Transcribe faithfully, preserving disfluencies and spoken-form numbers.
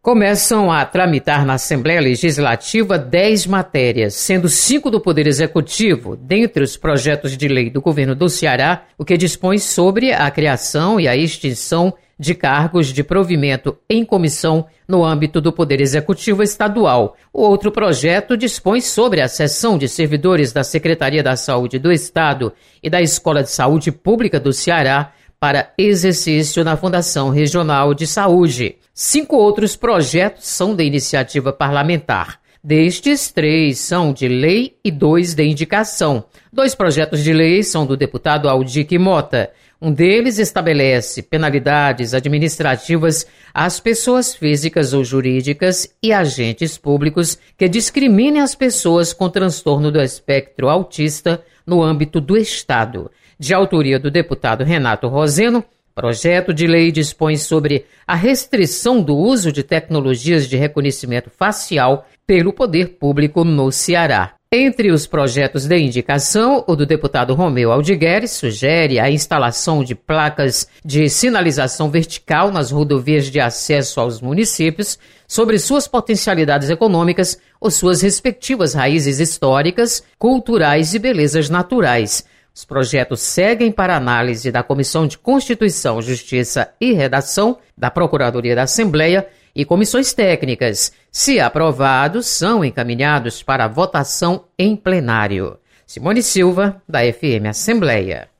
Começam a tramitar na Assembleia Legislativa dez matérias, sendo cinco do Poder Executivo, dentre os projetos de lei do governo do Ceará, o que dispõe sobre a criação e a extinção de cargos de provimento em comissão no âmbito do Poder Executivo Estadual. O outro projeto dispõe sobre a cessão de servidores da Secretaria da Saúde do Estado e da Escola de Saúde Pública do Ceará para exercício na Fundação Regional de Saúde. Cinco outros projetos são de iniciativa parlamentar. Destes, três são de lei e dois de indicação. Dois projetos de lei são do deputado Aldique Mota. Um deles estabelece penalidades administrativas às pessoas físicas ou jurídicas e agentes públicos que discriminem as pessoas com transtorno do espectro autista no âmbito do Estado. De autoria do deputado Renato Roseno, projeto de lei dispõe sobre a restrição do uso de tecnologias de reconhecimento facial pelo poder público no Ceará. Entre os projetos de indicação, o do deputado Romeu Aldigueri sugere a instalação de placas de sinalização vertical nas rodovias de acesso aos municípios sobre suas potencialidades econômicas ou suas respectivas raízes históricas, culturais e belezas naturais. Os projetos seguem para análise da Comissão de Constituição, Justiça e Redação, da Procuradoria da Assembleia e comissões técnicas. Se aprovados, são encaminhados para votação em plenário. Simone Silva, da F M Assembleia.